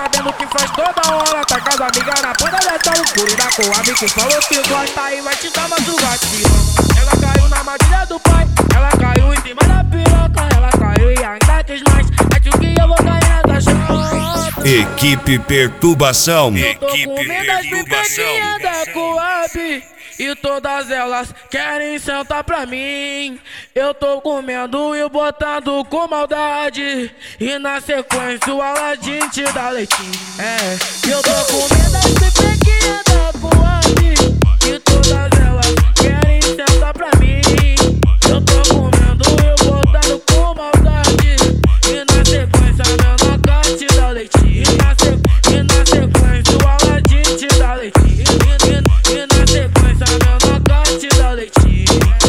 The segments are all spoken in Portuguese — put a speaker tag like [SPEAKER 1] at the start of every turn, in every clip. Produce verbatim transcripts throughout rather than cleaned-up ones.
[SPEAKER 1] sabendo que faz toda hora. Tá com as amigas na banda dessa loucura. E da Coab que falou que gosta e vai te dar mais um gatinho. Ela caiu na armadilha do pai, ela caiu em cima da piroca. Ela caiu e ainda quis mais, acho que eu vou cair nessa chota.
[SPEAKER 2] Equipe Perturbação.
[SPEAKER 1] Equipe Perturbação da Coab e todas elas querem sentar pra mim. Eu tô comendo e botando com maldade, e na sequência o Aladim te dá leitinho. É, eu tô comendo as pipequinhas da Coab e todas elas querem sentar pra mim. Eu tô comendo e botando com maldade, e na sequência meu noca te dá leitinho. E na, se, e na sequência o Aladim te dá leitinho. E, e, e na sequência meu noca te dá leitinho.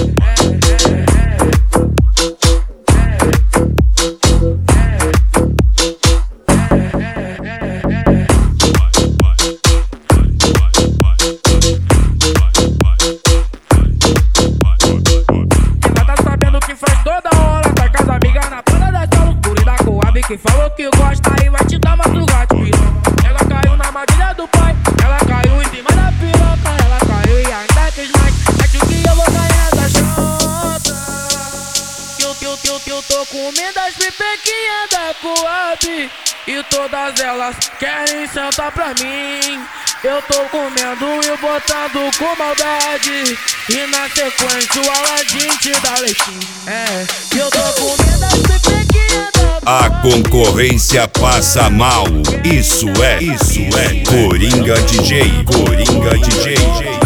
[SPEAKER 1] Que falou que gosta e vai te dar mais um gato, piroca. Ela caiu na armadilha do pai, ela caiu em cima da piroca. Ela caiu e ainda quis mais, acho que eu vou cair nessa chota. Eu, eu, eu, eu tô comendo as pipequinhas da Coab e todas elas querem sentar pra mim. Eu tô comendo e botando com maldade, e na sequência o Aladim te dá leitinho. É, eu tô comendo as pipequinhas da Coab.
[SPEAKER 2] A concorrência passa mal. Isso é, isso é Coringa D J, Coringa D J.